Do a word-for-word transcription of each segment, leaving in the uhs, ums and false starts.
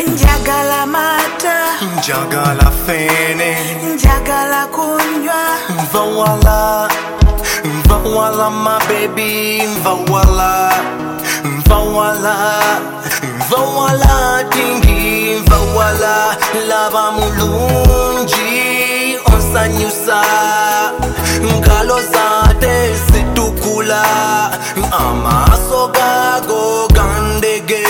Njagala mata, njagala fene, njagala kunywa. Mvawala, mvawala my baby, mvawala, mvawala, mvawala dingi, mvawala lava mulungi, onsanyusa, ngalo zate situkula, amaso gago gandege,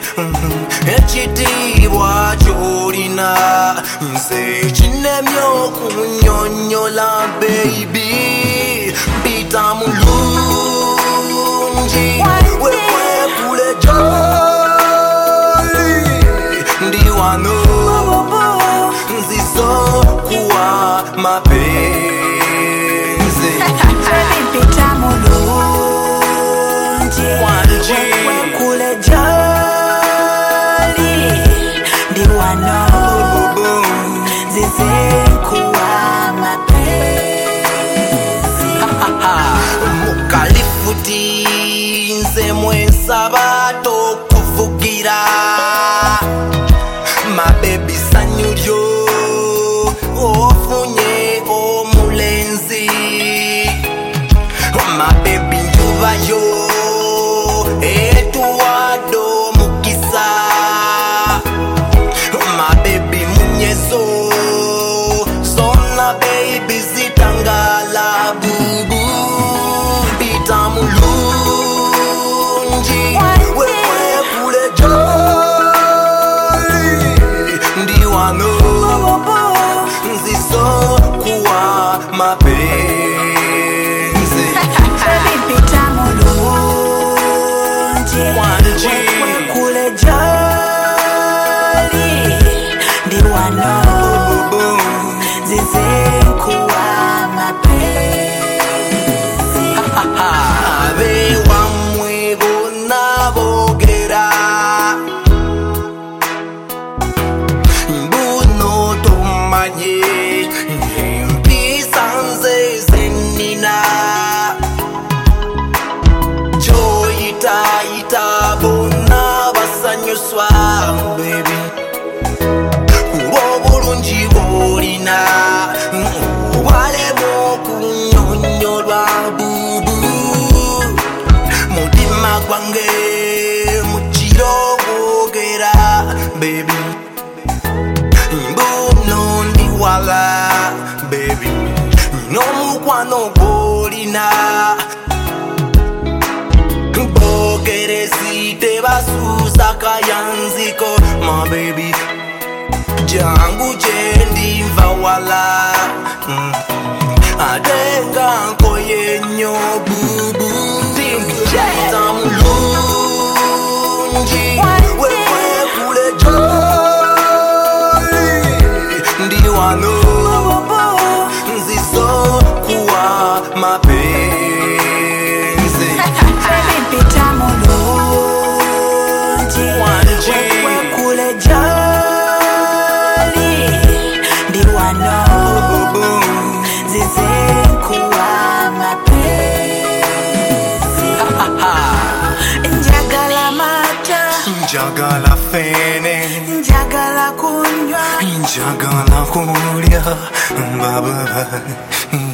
echitibwa chorina, nse chinemyo kunyonyola baby, bita mulungi, wewe kule jolly, ndiwano, nziso kuwa mapenzi. Bita mulungi, wewe kule jolly, ndiwano, zize kuwa mapenzi. Mukalifuti nze mwensabato kuvugira, my baby sanyujo ofunye omulenzi, my baby njubayo etuwado mukisa, my baby munyezo sona baby zitangala bubu, bita mulungi, wewe kule jolly, ndiwano, nziso kuwa mapenzi. Bita mulungi, wewe kule jolly, ndiwano, zize kuwa mapenzi. Abe wamwe bona bogera, mbuno tomanye, mpisanze zenina, joyita ita bona basanyuswa baby, ubulungi bolina, walemo kunyonyolwa bubu, mutima gwange mukiro gwogera baby, mbuno ndiwala baby, n'omukwano gwolina, bogerezi tebasusa kayanziko my baby, jangu jendi mvawala, mm. adenga nkoyenyo bubu, bita mulungi, wewe kule jolly, ndiwano, nziso kuwa mapenzi. Bita mulungi, wewe kule jolly, ndiwano, zize kuwa mapenzi. Njagala mata, Njagala fene, njagala kunywa. njagala kulya, baba,